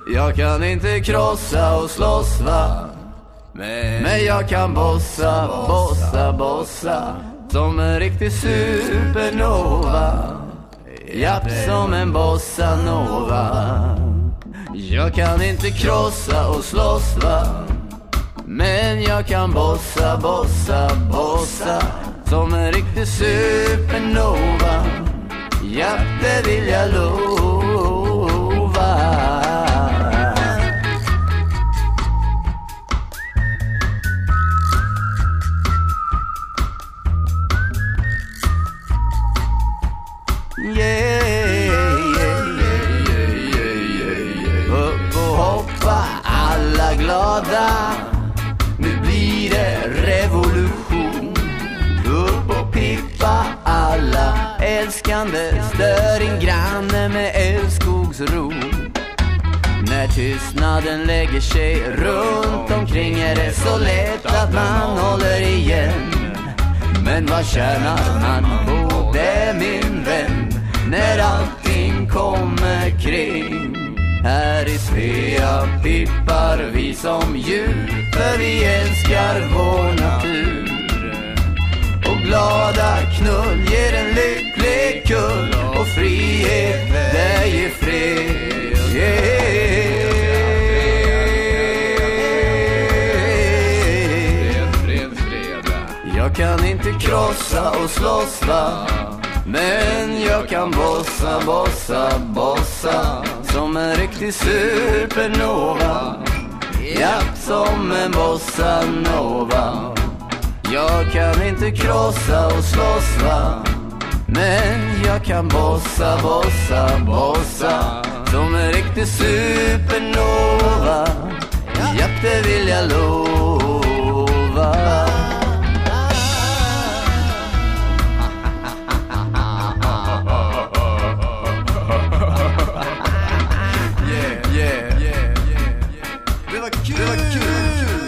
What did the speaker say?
Jag kan inte krossa och slåss va, men jag kan bossa, bossa, bossa som en riktig supernova. Japp, som en bossa nova. Jag kan inte krossa och slåss va, men jag kan bossa, bossa, bossa som en riktig supernova. Japp, det vill jag lova. Upp och hoppa alla glada, nu blir det revolution. Upp och pippa alla älskande, stör in granne med älskogsro. När tystnaden lägger sig runt omkring är det så lätt att man håller igen. Men vad tjänar man på det, min vän, när allting kommer kring? Här i Svea pippar vi som djur, för vi älskar vår natur. Och glada knull ger en lycklig kull, och frihet det ger fred. Jag kan inte krossa och slåss va, men jag kan bossa, bossa, bossa som en riktig supernova. Japp, som en bossa nova. Jag kan inte krossa och slåss va, men jag kan bossa, bossa, bossa som en riktig supernova. Japp, det vill jag lova. Det var kul.